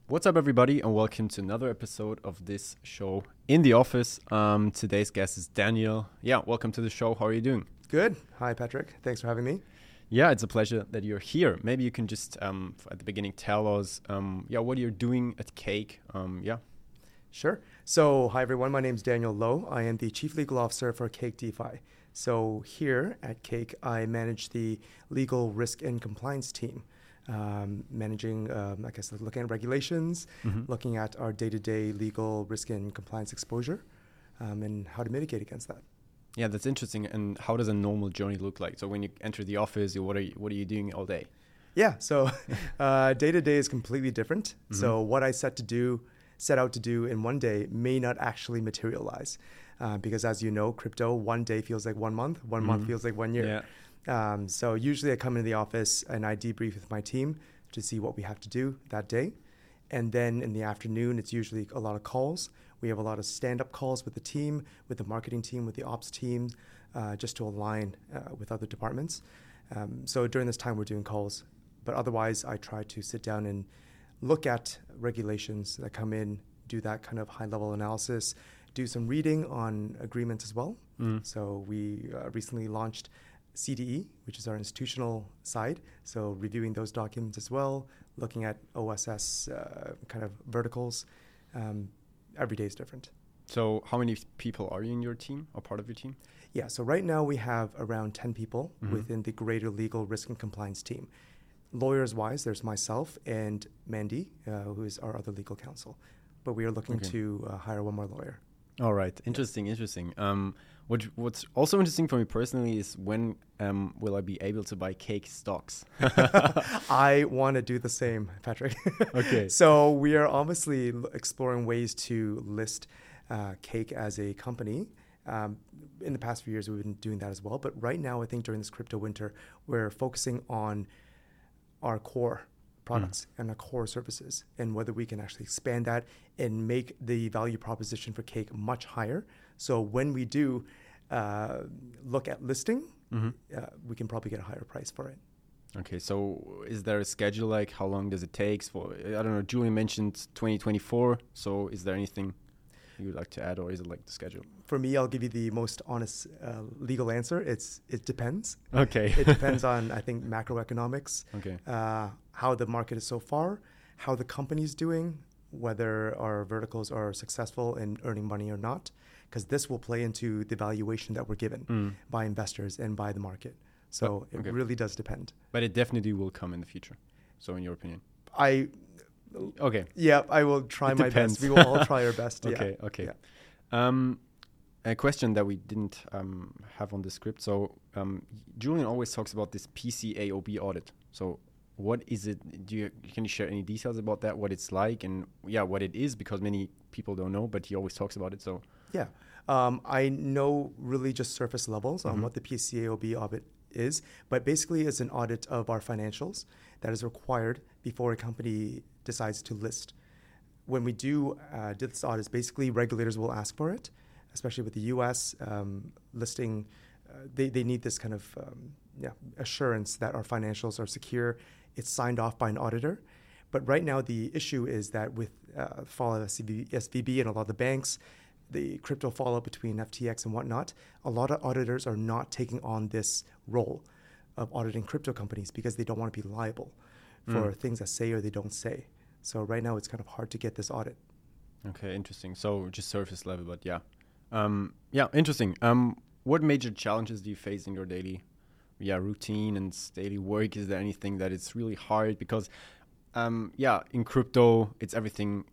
What's up, everybody, and welcome to another episode of this show in the office. Today's guest is Daniel. Yeah, welcome to the show. How are you doing? Good. Hi, Patrick. Thanks for having me. Yeah, it's a pleasure that you're here. Maybe you can just, at the beginning, tell us, what you're doing at Cake. Sure. So, hi, everyone. My name is Daniel Lowe. I am the Chief Legal Officer for Cake DeFi. So, here at Cake, I manage the legal risk and compliance team. Managing, looking at regulations, looking at our day-to-day legal risk and compliance exposure, and how to mitigate against that. Yeah, that's interesting. And how does a normal journey look like? So when you enter the office, what are you doing all day? Yeah, so day-to-day is completely different. So what I set out to do in one day may not actually materialize, because as you know, crypto, one day feels like 1 month, 1 month feels like 1 year. Yeah. So usually I come into the office and I debrief with my team to see what we have to do that day. And then in the afternoon, it's usually a lot of calls. We have a lot of stand-up calls with the team, with the marketing team, with the ops team, just to align with other departments. So during this time, we're doing calls. But otherwise, I try to sit down and look at regulations that come in, do that kind of high-level analysis, do some reading on agreements as well. So we recently launched CDE, which is our institutional side. So reviewing those documents as well, looking at OSS kind of verticals. Every day is different. So how many people are you in your team or part of your team? Yeah, so right now we have around 10 people within the greater legal risk and compliance team. Lawyers-wise, there's myself and Mandy, who is our other legal counsel. But we are looking to hire one more lawyer. All right. Interesting. What's also interesting for me personally is when will I be able to buy Cake stocks? I want to do the same, Patrick. Okay. So we are obviously exploring ways to list Cake as a company. In the past few years, we've been doing that as well. But right now, I think during this crypto winter, we're focusing on our core products and our core services, and whether we can actually expand that and make the value proposition for Cake much higher. So when we do look at listing, we can probably get a higher price for it. Okay, so is there a schedule? Like, how long does it take? I don't know, Julian mentioned 2024. So is there anything you would like to add, or is it like the schedule? For me, I'll give you the most honest legal answer. It depends. Okay. It depends on, I think, macroeconomics, Okay. how the market is so far, how the company's doing, whether our verticals are successful in earning money or not, because this will play into the valuation that we're given by investors and by the market. So it really does depend. But it definitely will come in the future. So in your opinion? Okay. Yeah, I will try my best. We will all try our best. Okay. Yeah. A question that we didn't have on the script. So Julian always talks about this PCAOB audit. So what is it? Can you share any details about that? What it's like and what it is? Because many people don't know, but he always talks about it. So yeah, I know really just surface levels on what the PCAOB audit is, but basically it's an audit of our financials that is required before a company decides to list. When we do this audit, basically regulators will ask for it, especially with the U.S. Listing. They need this kind of assurance that our financials are secure. It's signed off by an auditor. But right now, the issue is that with fallout of SVB and a lot of the banks, the crypto fallout between FTX and whatnot, a lot of auditors are not taking on this role of auditing crypto companies because they don't want to be liable for things that say or they don't say. So right now, it's kind of hard to get this audit. Okay, interesting. So just surface level, but interesting. What major challenges do you face in your daily routine and daily work? Is there anything that is really hard? Because in crypto, it's everything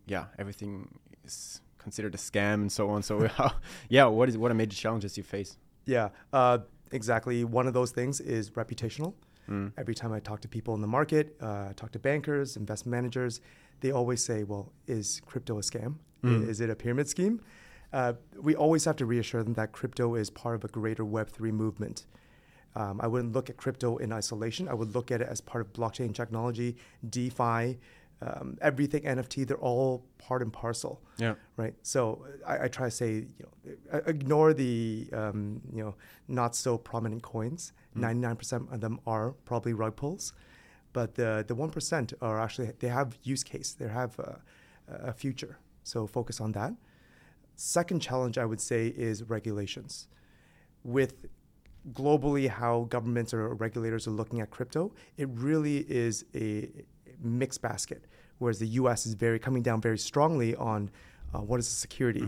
is considered a scam and so on. So what are major challenges you face? Yeah, exactly. One of those things is reputational. Every time I talk to people in the market, talk to bankers, investment managers, they always say, well, is crypto a scam? Is it a pyramid scheme? We always have to reassure them that crypto is part of a greater Web3 movement. I wouldn't look at crypto in isolation. I would look at it as part of blockchain technology, DeFi, everything NFT. They're all part and parcel. Yeah. Right. So I try to say, ignore the not so prominent coins. 99% of them are probably rug pulls, but the 1% are actually, they have use case, they have a future. So focus on that. Second challenge I would say is regulations. With globally how governments or regulators are looking at crypto, it really is a mixed basket. Whereas the U.S. is coming down very strongly on what is a security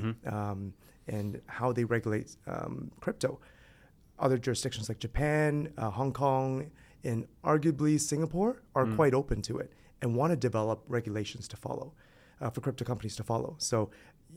and how they regulate crypto. Other jurisdictions like Japan, Hong Kong, and arguably Singapore are quite open to it and want to develop regulations to follow, for crypto companies to follow. So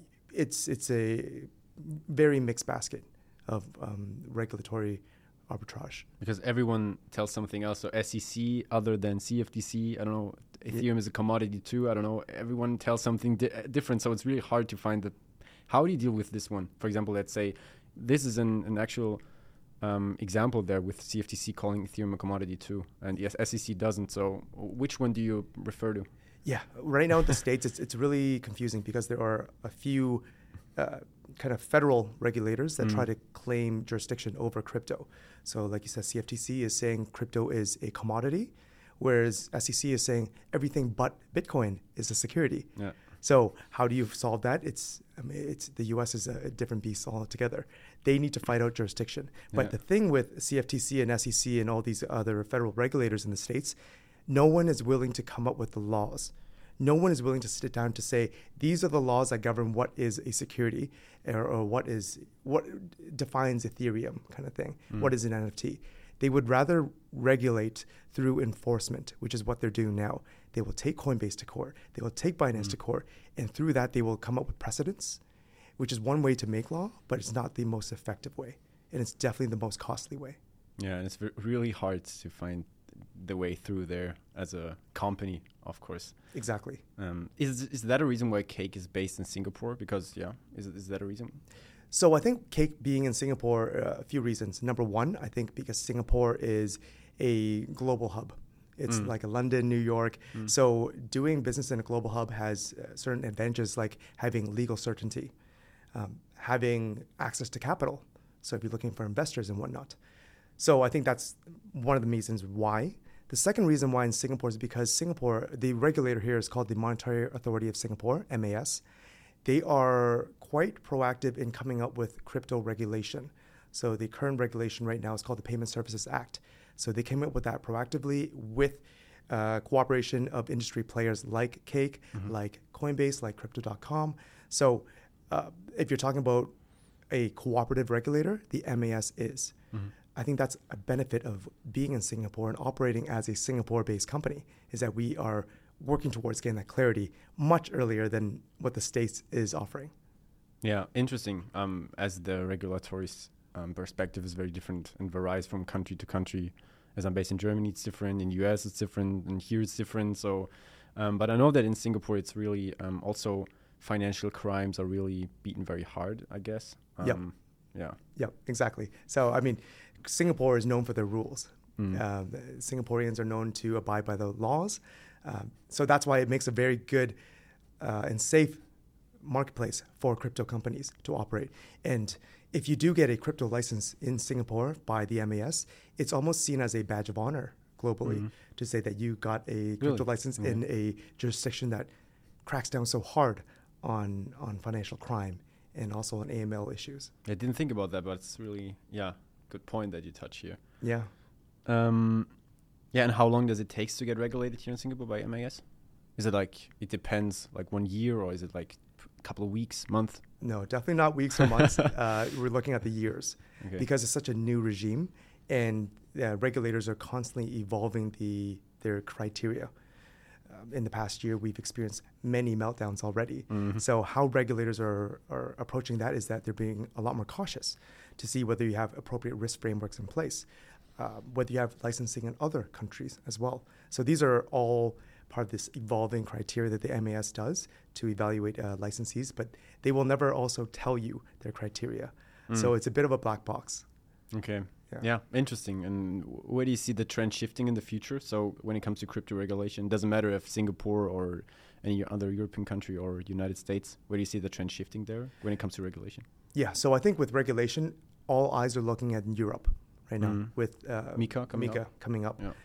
it's a very mixed basket of regulatory arbitrage. Because everyone tells something else. So SEC, other than CFTC, I don't know, Ethereum is a commodity too. I don't know, everyone tells something different. So it's really hard to find how do you deal with this one? For example, let's say this is an actual example there with CFTC calling Ethereum a commodity too. And yes, SEC doesn't. So which one do you refer to? Yeah, right now in the States, it's really confusing because there are a few kind of federal regulators that try to claim jurisdiction over crypto. So like you said, CFTC is saying crypto is a commodity, whereas SEC is saying everything but Bitcoin is a security. Yeah. So how do you solve that? It's the U.S. is a different beast altogether. They need to fight out jurisdiction. But the thing with CFTC and SEC and all these other federal regulators in the States, no one is willing to come up with the laws. No one is willing to sit down to say, these are the laws that govern what is a security or what defines Ethereum kind of thing. What is an NFT? They would rather regulate through enforcement, which is what they're doing now. They will take Coinbase to court. They will take Binance to court. And through that, they will come up with precedents, which is one way to make law, but it's not the most effective way. And it's definitely the most costly way. Yeah, and it's really hard to find the way through there as a company, of course. Exactly. Is that a reason why Cake is based in Singapore? Because, is that a reason? So I think Cake being in Singapore, a few reasons. Number one, I think because Singapore is a global hub. It's like a London, New York. So doing business in a global hub has certain advantages like having legal certainty, having access to capital. So if you're looking for investors and whatnot. So I think that's one of the reasons why. The second reason why in Singapore is because Singapore, the regulator here is called the Monetary Authority of Singapore, MAS. They are quite proactive in coming up with crypto regulation. So the current regulation right now is called the Payment Services Act. So they came up with that proactively with cooperation of industry players like Cake, like Coinbase, like Crypto.com. So if you're talking about a cooperative regulator, the MAS is. I think that's a benefit of being in Singapore and operating as a Singapore-based company, is that we are working towards getting that clarity much earlier than what the States is offering. Yeah, interesting. As the regulatory perspective is very different and varies from country to country. As I'm based in Germany, it's different. In US, it's different. And here, it's different. So, but I know that in Singapore, it's really also financial crimes are really beaten very hard, I guess. Yep, exactly. So, I mean, Singapore is known for their rules. Singaporeans are known to abide by the laws. So that's why it makes a very good and safe marketplace for crypto companies to operate. And if you do get a crypto license in Singapore by the MAS, it's almost seen as a badge of honor globally to say that you got a crypto license in a jurisdiction that cracks down so hard on financial crime and also on AML issues. I didn't think about that, but it's really, good point that you touch here. Yeah. And how long does it take to get regulated here in Singapore by MAS? Is it like, it depends, like 1 year, or is it like a couple of weeks, month? No, definitely not weeks or months. We're looking at the years because it's such a new regime and regulators are constantly evolving their criteria. In the past year, we've experienced many meltdowns already. So how regulators are approaching that is that they're being a lot more cautious to see whether you have appropriate risk frameworks in place, whether you have licensing in other countries as well. So these are all part of this evolving criteria that the MAS does to evaluate licensees, but they will never also tell you their criteria. So it's a bit of a black box. Okay. Yeah, interesting. And where do you see the trend shifting in the future? So when it comes to crypto regulation, it doesn't matter if Singapore or any other European country or United States, where do you see the trend shifting there when it comes to regulation? Yeah, so I think with regulation, all eyes are looking at Europe right now with MiCA coming up. Yeah.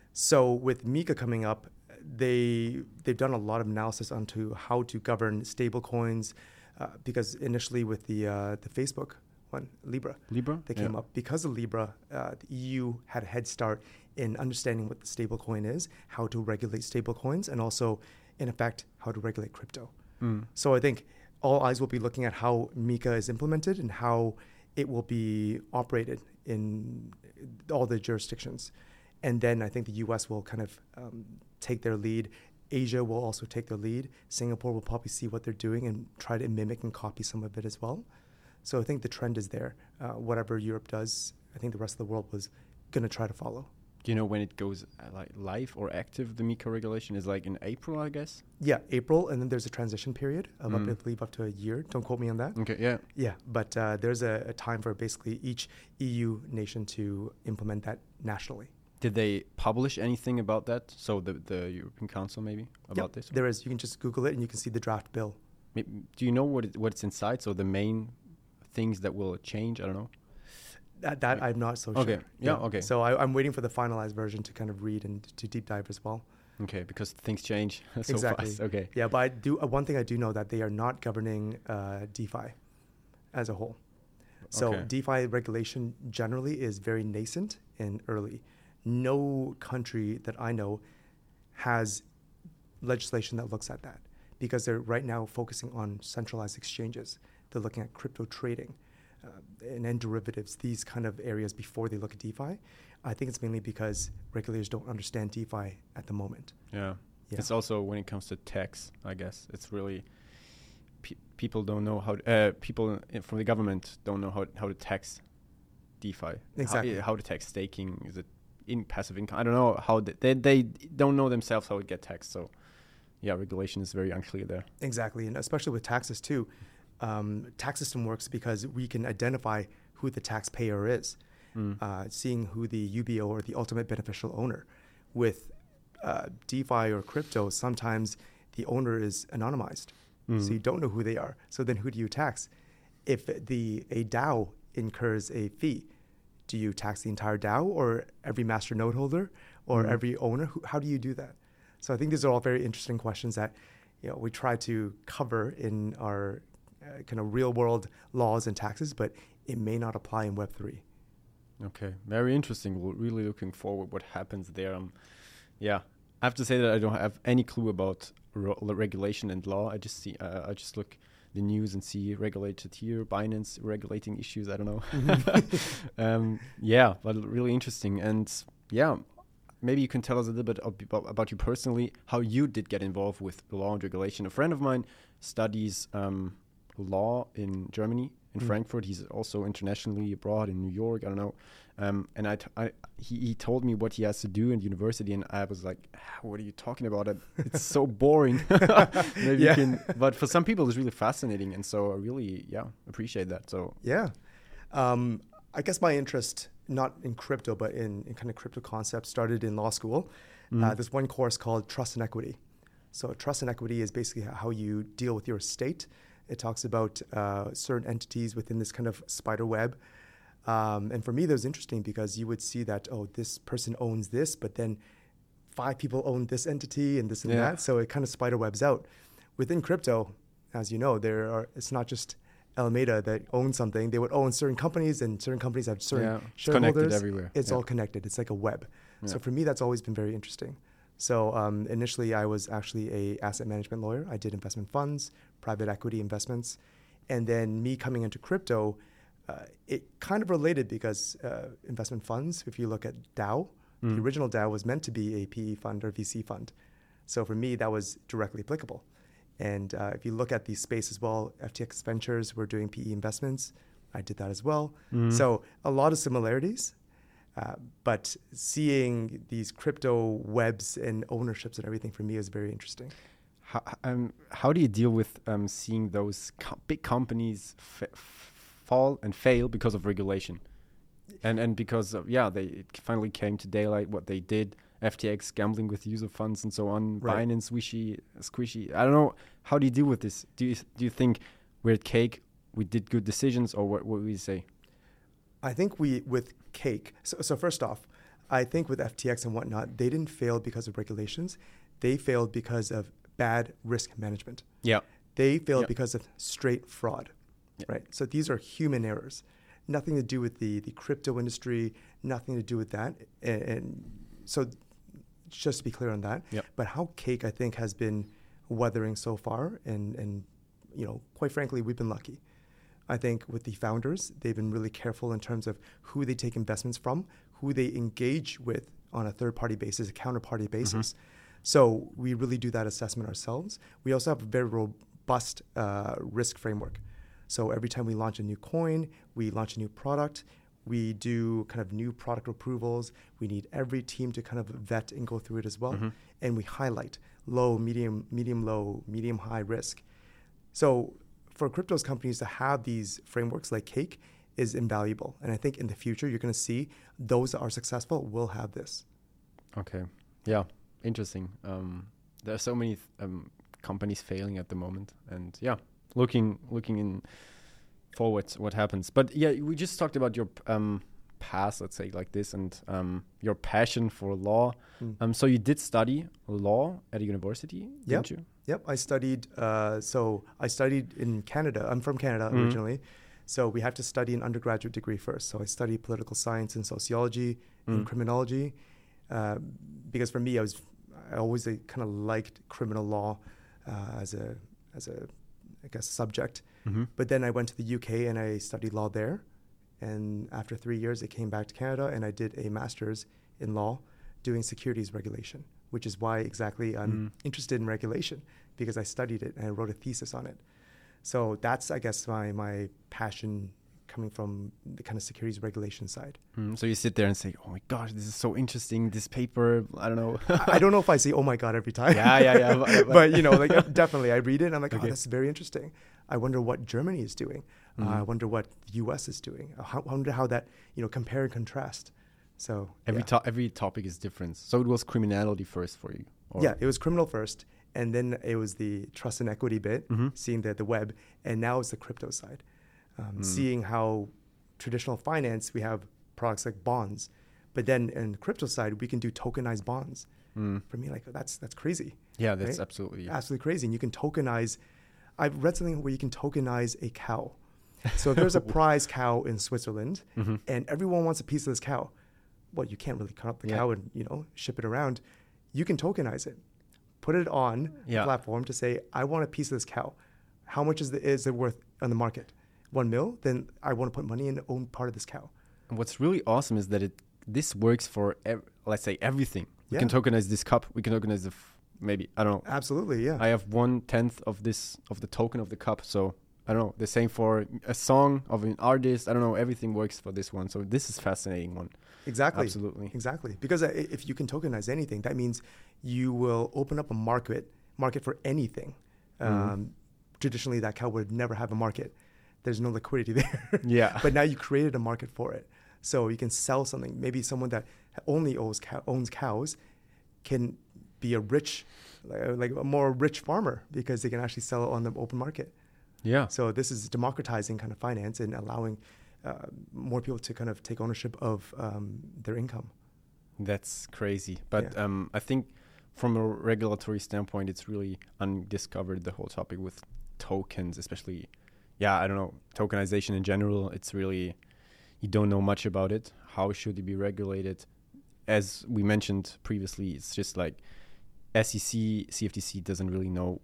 So with MiCA coming up, they've done a lot of analysis onto how to govern stablecoins, because initially with the Facebook one, Libra, they came up. Because of Libra, the EU had a head start in understanding what the stablecoin is, how to regulate stablecoins, and also, in effect, how to regulate crypto. So I think all eyes will be looking at how MiCA is implemented and how it will be operated in all the jurisdictions. And then I think the US will kind of take their lead. Asia will also take their lead. Singapore will probably see what they're doing and try to mimic and copy some of it as well. So I think the trend is there. Whatever Europe does, I think the rest of the world was going to try to follow. Do you know when it goes like live or active? The MiCA regulation is like in April, I guess. Yeah, April, and then there's a transition period of I believe up to a year. Don't quote me on that. Okay, yeah. Yeah, but there's a time for basically each EU nation to implement that nationally. Did they publish anything about that? So the European Council maybe about this? There is. You can just Google it and you can see the draft bill. Do you know what's inside? So the main things that will change? I don't know. That I'm not so sure. Okay. Yeah. Okay. So I'm waiting for the finalized version to kind of read and to deep dive as well. Okay, because things change so exactly. fast. Okay. Yeah, but I do one thing I do know that they are not governing DeFi as a whole. So DeFi regulation generally is very nascent and early. No country that I know has legislation that looks at that because they're right now focusing on centralized exchanges. They're looking at crypto trading. And then derivatives, these kind of areas before they look at DeFi. I think it's mainly because regulators don't understand DeFi at the moment. Yeah. It's also when it comes to tax, I guess. It's really, people don't know how, people from the government don't know how to tax DeFi. Exactly. How to tax staking. Is it in passive income? I don't know how, they don't know themselves how it get taxed. So yeah, regulation is very unclear there. Exactly. And especially with taxes too. Tax system works because we can identify who the taxpayer is, seeing who the UBO or the ultimate beneficial owner. With DeFi or crypto, sometimes the owner is anonymized, so you don't know who they are. So then who do you tax? If a DAO incurs a fee, do you tax the entire DAO or every master node holder or every owner? How do you do that? So I think these are all very interesting questions that we try to cover in our kind of real world laws and taxes, but it may not apply in Web3. Okay, very interesting. We're really looking forward what happens there. I have to say that I don't have any clue about regulation and law. I just look the news and see regulated here, Binance regulating issues. I don't know. But really interesting. And maybe you can tell us a little bit about you personally, how you did get involved with law and regulation. A friend of mine studies law in Germany, in Frankfurt. He's also internationally abroad in New York. I don't know. And he told me what he has to do in university, and I was like, "What are you talking about? It's so boring." Maybe you can. But for some people, it's really fascinating, and so I really appreciate that. So I guess my interest not in crypto, but in kind of crypto concepts started in law school. There's one course called Trust and Equity. So trust and equity is basically how you deal with your estate. It talks about certain entities within this kind of spider web. And for me, that was interesting because you would see that, this person owns this, but then 5 people own this entity and this and that. So it kind of spider webs out. Within crypto, as you know, it's not just Alameda that owns something. They would own certain companies, and certain companies have certain shareholders. It's connected everywhere. It's all connected. It's like a web. So for me, that's always been very interesting. So initially, I was actually a asset management lawyer. I did investment funds, private equity investments. And then me coming into crypto, it kind of related because investment funds, if you look at DAO, the original DAO was meant to be a PE fund or VC fund. So for me, that was directly applicable. And if you look at the space as well, FTX Ventures were doing PE investments. I did that as well. So a lot of similarities. But seeing these crypto webs and ownerships and everything for me is very interesting. How do you deal with seeing those big companies fall and fail because of regulation? And because it finally came to daylight what they did. FTX gambling with user funds and so on. Right. Binance, Squishy. I don't know. How do you deal with this? Do you think we're at Cake, we did good decisions, or what would we say? I think with Cake. So first off, I think with FTX and whatnot, they didn't fail because of regulations. They failed because of bad risk management. Yeah. They failed Yeah. because of straight fraud, Yeah. right? So these are human errors, nothing to do with the crypto industry, nothing to do with that. And so just to be clear on that. Yep. But how Cake, I think, has been weathering so far, and quite frankly, we've been lucky. I think with the founders, they've been really careful in terms of who they take investments from, who they engage with on a third-party basis, a counterparty basis. So we really do that assessment ourselves. We also have a very robust risk framework. So every time we launch a new coin, we launch a new product, we do kind of new product approvals. We need every team to kind of vet and go through it as well. And we highlight low, medium, low, medium, high risk. So for cryptos companies to have these frameworks like Cake is invaluable. And I think in the future, you're going to see those that are successful will have this. Okay. Yeah. Interesting. There are so many companies failing at the moment, and yeah, looking in forward what happens. But yeah, we just talked about your past, let's say like this, and your passion for law. So you did study law at a university, didn't you? Yep. I studied. So I studied in Canada. I'm from Canada originally. So we have to study an undergraduate degree first. So I studied political science and sociology and criminology. Because for me, I always kind of liked criminal law as a I guess subject. But then I went to the UK and I studied law there. And after 3 years, I came back to Canada and I did a master's in law doing securities regulation, which is why exactly I'm interested in regulation, because I studied it and I wrote a thesis on it. So that's, I guess, my passion coming from the kind of securities regulation side. So you sit there and say, oh my gosh, this is so interesting, this paper, I don't know. I don't know if I say, oh my God, every time. Yeah. But, definitely I read it and I'm like, oh, that's very interesting. I wonder what Germany is doing. I wonder what the US is doing. I wonder how that, compare and contrast. So every topic is different. So it was criminality first for you? Or? Yeah, it was criminal first. And then it was the trust and equity bit, seeing the web. And now it's the crypto side. Seeing how traditional finance, we have products like bonds, but then in the crypto side, we can do tokenized bonds. For me, that's crazy. Yeah, that's right? Absolutely crazy. And you can tokenize. I've read something where you can tokenize a cow. So if there's a prize cow in Switzerland, and everyone wants a piece of this cow. Well, you can't really cut up the cow and ship it around. You can tokenize it, put it on a platform to say, I want a piece of this cow. How much is it worth on the market? 1 mil, then I want to put money in and own part of this cow. And what's really awesome is that this works for, let's say, everything. We can tokenize this cup. We can tokenize maybe, I don't know. Absolutely, yeah. I have 1/10 of the token of the cup. So, I don't know. The same for a song of an artist. I don't know. Everything works for this one. So, this is a fascinating one. Exactly. Absolutely. Exactly. Because if you can tokenize anything, that means you will open up a market for anything. Traditionally, that cow would never have a market. There's no liquidity there. Yeah. But now you created a market for it. So you can sell something. Maybe someone that only owns cows can be a rich, like a more rich farmer, because they can actually sell it on the open market. Yeah. So this is democratizing kind of finance and allowing more people to kind of take ownership of their income. That's crazy. But I think from a regulatory standpoint, it's really undiscovered, the whole topic with tokens, especially. Yeah, I don't know, tokenization in general, it's really, you don't know much about it. How should it be regulated? As we mentioned previously, it's just like SEC, CFTC doesn't really know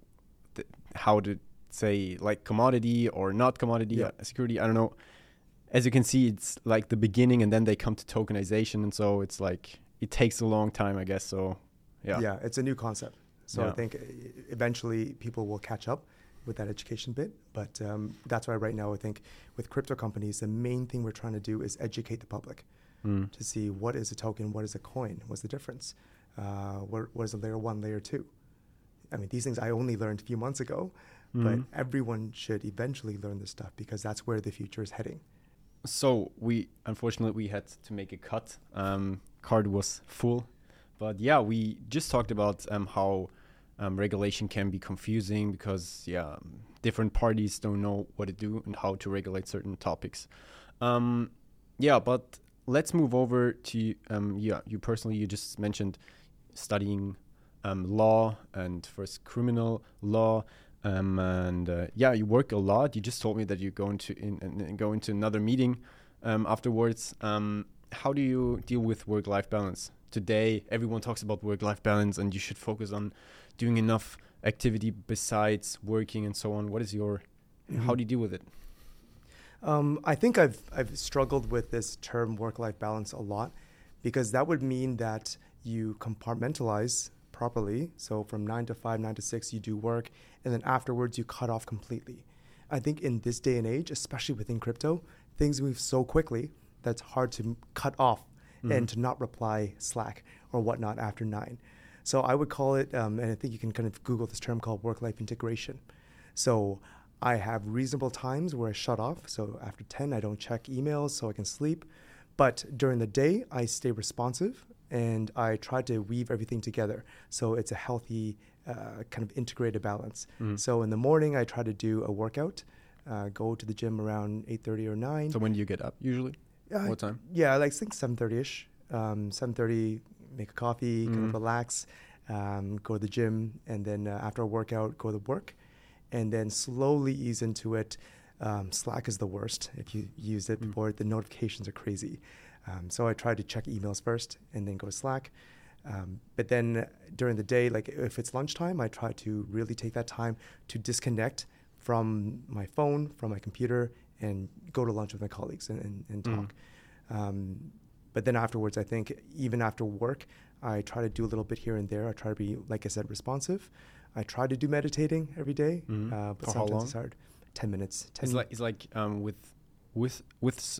how to say like commodity or not commodity, security, I don't know. As you can see, it's like the beginning and then they come to tokenization. And so it's like, it takes a long time, I guess. So, yeah. Yeah, it's a new concept. So I think eventually people will catch up with that education bit. But that's why right now I think with crypto companies, the main thing we're trying to do is educate the public to see what is a token, what is a coin, what's the difference, what is a layer 1, layer 2. I mean, these things I only learned a few months ago, but everyone should eventually learn this stuff because that's where the future is heading. So unfortunately, we had to make a cut. Card was full. But yeah, we just talked about how regulation can be confusing because, different parties don't know what to do and how to regulate certain topics. But let's move over to you personally. You just mentioned studying law and first criminal law. You work a lot. You just told me that you go into another meeting afterwards. How do you deal with work-life balance? Today, everyone talks about work-life balance, and you should focus on doing enough activity besides working and so on. What is your? How do you deal with it? I think I've struggled with this term work-life balance a lot, because that would mean that you compartmentalize properly. So from 9 to 5, 9 to 6, you do work, and then afterwards you cut off completely. I think in this day and age, especially within crypto, things move so quickly that's hard to cut off and to not reply Slack or whatnot after 9. So I would call it, and I think you can kind of Google this term called work-life integration. So I have reasonable times where I shut off. So after 10, I don't check emails so I can sleep. But during the day, I stay responsive and I try to weave everything together. So it's a healthy kind of integrated balance. So in the morning, I try to do a workout, go to the gym around 8:30 or 9. So when do you get up usually? What time? Yeah, I think 7:30ish. 7:30, make a coffee, kind of relax, go to the gym, and then after a workout, go to work, and then slowly ease into it. Slack is the worst. If you use it before, the notifications are crazy. So I try to check emails first and then go to Slack. But then during the day, like if it's lunchtime, I try to really take that time to disconnect from my phone, from my computer, and go to lunch with my colleagues and talk. But then afterwards, I think even after work, I try to do a little bit here and there. I try to be, like I said, responsive. I try to do meditating every day, but For sometimes how long? it's hard. 10 minutes. It's like with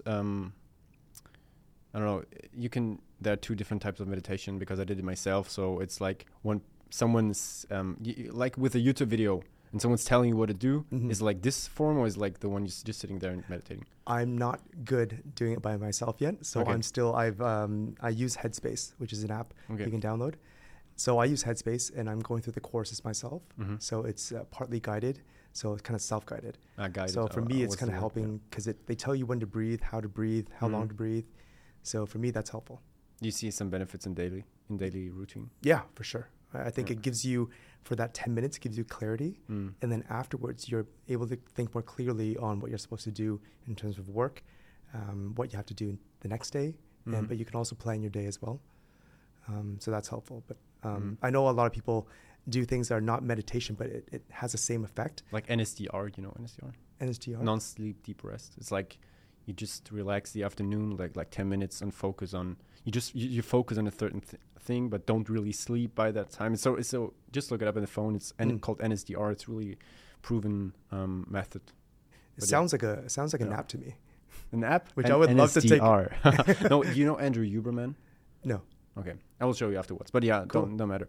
I don't know. You can. There are two different types of meditation because I did it myself. So it's like when someone's like with a YouTube video and someone's telling you what to do. Is like this form, or is like the one you're just sitting there and meditating? I'm not good doing it by myself yet. So Okay. I'm still, I use Headspace, which is an app Okay. you can download. So I use Headspace and I'm going through the courses myself. So it's partly guided. So it's kind of self-guided. Guided. So for me, it's what's kind the of word? helping because they tell you when to breathe, how to breathe, how long to breathe. So for me, that's helpful. Do you see some benefits in daily routine? Yeah, for sure. I think it gives you, for that 10 minutes, it gives you clarity. And then afterwards, you're able to think more clearly on what you're supposed to do in terms of work, what you have to do the next day. But you can also plan your day as well. So that's helpful. But I know a lot of people do things that are not meditation, but it has the same effect. Like NSDR, you know NSDR? NSDR? Non-sleep deep rest. It's like you just relax the afternoon, like 10 minutes, and focus on you focus on a certain thing, but don't really sleep by that time. So just look it up on the phone. It's called NSDR. It's really proven method. It sounds like an app to me. An app, which I would love to take. No, you know Andrew Huberman? No. Okay, I will show you afterwards. But yeah, Cool. don't matter.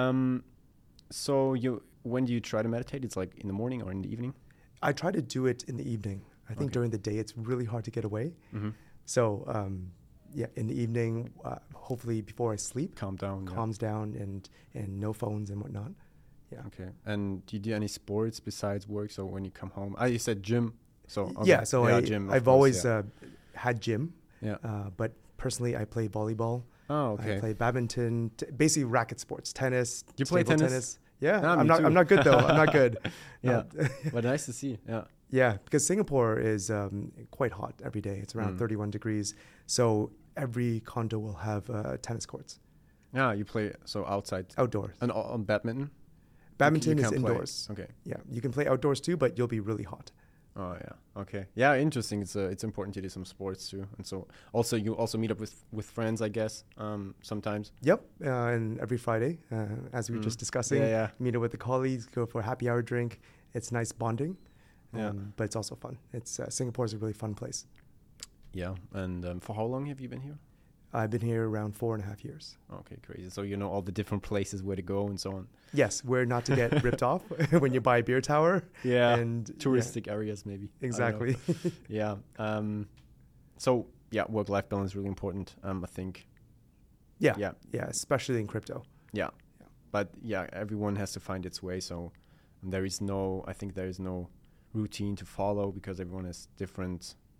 So when do you try to meditate? It's like in the morning or in the evening? I try to do it in the evening. I think during the day it's really hard to get away. So in the evening, hopefully before I sleep, calms down, and no phones and whatnot. Yeah. Okay. And do you do any sports besides work? So when you come home, you said gym. So okay. Yeah. So gym. I've always had gym. Yeah. But personally, I play volleyball. Oh, okay. I play badminton, basically racket sports, tennis. You play tennis? Yeah. Ah, I'm not good though. I'm not good. Yeah. But nice to see. Yeah. Yeah, because Singapore is quite hot every day. It's around 31 degrees. So every condo will have tennis courts. Yeah, you play outside. Outdoors. And on badminton? Badminton You is can't play. indoors. Okay. Yeah, you can play outdoors too, but you'll be really hot. Oh yeah. Okay. Yeah, interesting. It's important to do some sports too, and so you also meet up with friends, I guess. Sometimes. Yep. And every Friday, as we were just discussing, meet up with the colleagues, go for a happy hour drink. It's nice bonding. But it's also fun. It's Singapore is a really fun place. Yeah. And for how long have you been here? I've been here around 4.5 years. Okay, crazy. So you know all the different places where to go and so on. Yes, where not to get ripped off when you buy a beer tower. Yeah, and touristic areas maybe. Exactly. Yeah. So yeah, work-life balance is really important. I think. Yeah, especially in crypto. Yeah. But yeah, everyone has to find its way. So I think there is no routine to follow because everyone has different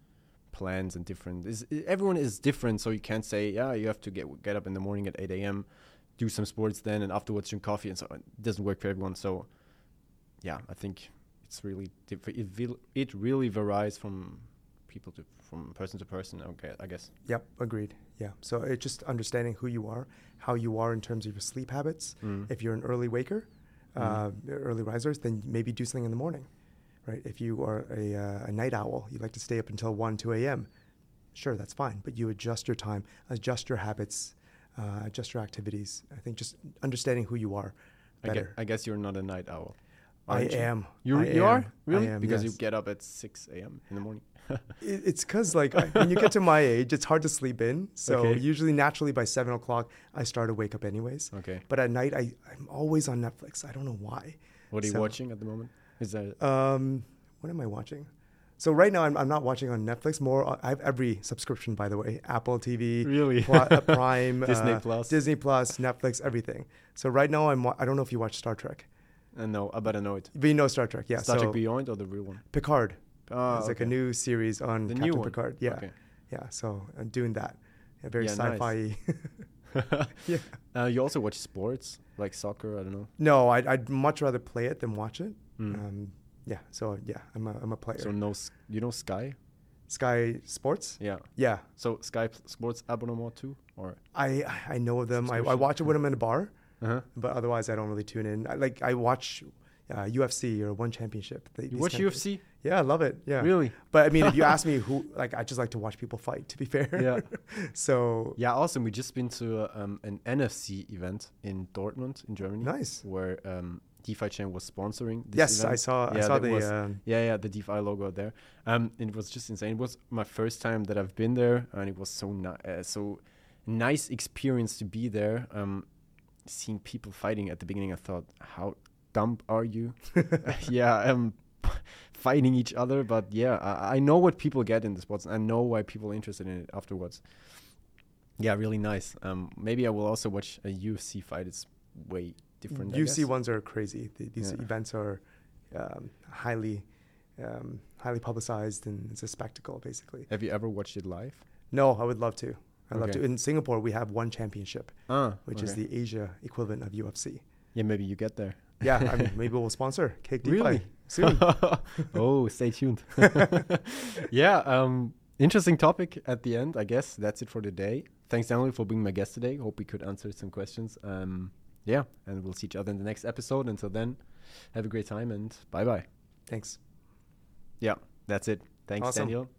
plans and everyone is different, so you can't say, yeah, you have to get up in the morning at 8 a.m., do some sports then, and afterwards drink coffee, and so on. It doesn't work for everyone. So, yeah, I think it's really different. It really varies from person to person, okay, I guess. Yep, agreed. Yeah. So it's just understanding who you are, how you are in terms of your sleep habits. If you're an early waker, early risers, then maybe do something in the morning, right? If you are a night owl, you like to stay up until 1, 2 a.m., sure, that's fine. But you adjust your time, adjust your habits, adjust your activities. I think just understanding who you are better. I guess you're not a night owl. I am. You are? Really? I am, because yes. you get up at 6 a.m. in the morning. It's because when you get to my age, it's hard to sleep in. So Okay. usually naturally by 7 o'clock, I start to wake up anyways. Okay. But at night, I'm always on Netflix. I don't know why. What are you watching at the moment? Is that What am I watching? So right now, I'm not watching on Netflix. I have every subscription, by the way. Apple TV, Really? Prime, Disney Plus, Netflix, everything. So right now, I don't know if you watch Star Trek. No, I better know it. But you know Star Trek, yeah. Star Trek Beyond or the real one? Picard. Oh, It's like a new series on The Captain new one? Picard. Yeah. Okay. Yeah, so I'm doing that. Yeah, very Yeah, sci-fi. Yeah. You also watch sports, like soccer, I don't know. No, I'd much rather play it than watch it. Yeah, so yeah, I'm a player. So you know Sky? Sky Sports? Yeah. Yeah. So Sky Sports abonnement too? Or I know of them. I Subscription? watch it when I'm in a bar, uh-huh. but otherwise I don't really tune in. I watch UFC or One Championship. You watch UFC? Yeah, I love it. Yeah. Really? But I mean, if you ask me who, I just like to watch people fight, to be fair. Yeah. So. Yeah, awesome. We just been to an NFC event in Dortmund in Germany. Nice. Where DeFi Chain was sponsoring this Yes, event. I saw that the. was- the DeFi logo there. It was just insane. It was my first time that I've been there, and it was so nice experience to be there. Seeing people fighting at the beginning, I thought, how dumb are you? Fighting each other, but yeah, I know what people get in the sports, and I know why people are interested in it afterwards. Yeah, really nice. Maybe I will also watch a UFC fight. It's way different. UFC ones are crazy. These events are highly publicized, and it's a spectacle, basically. Have you ever watched it live? No, I would love to. I'd love Okay. to. In Singapore, we have One Championship, which is the Asia equivalent of UFC. Yeah, maybe you get there. Yeah, I mean, maybe we'll sponsor Cake DeFi Really? soon. Oh, stay tuned. Yeah, interesting topic at the end. I guess that's it for today. Thanks, Daniel, for being my guest today. Hope we could answer some questions. Yeah, and we'll see each other in the next episode. Until then, have a great time and bye-bye. Thanks. Yeah, that's it. Thanks, Awesome. Daniel.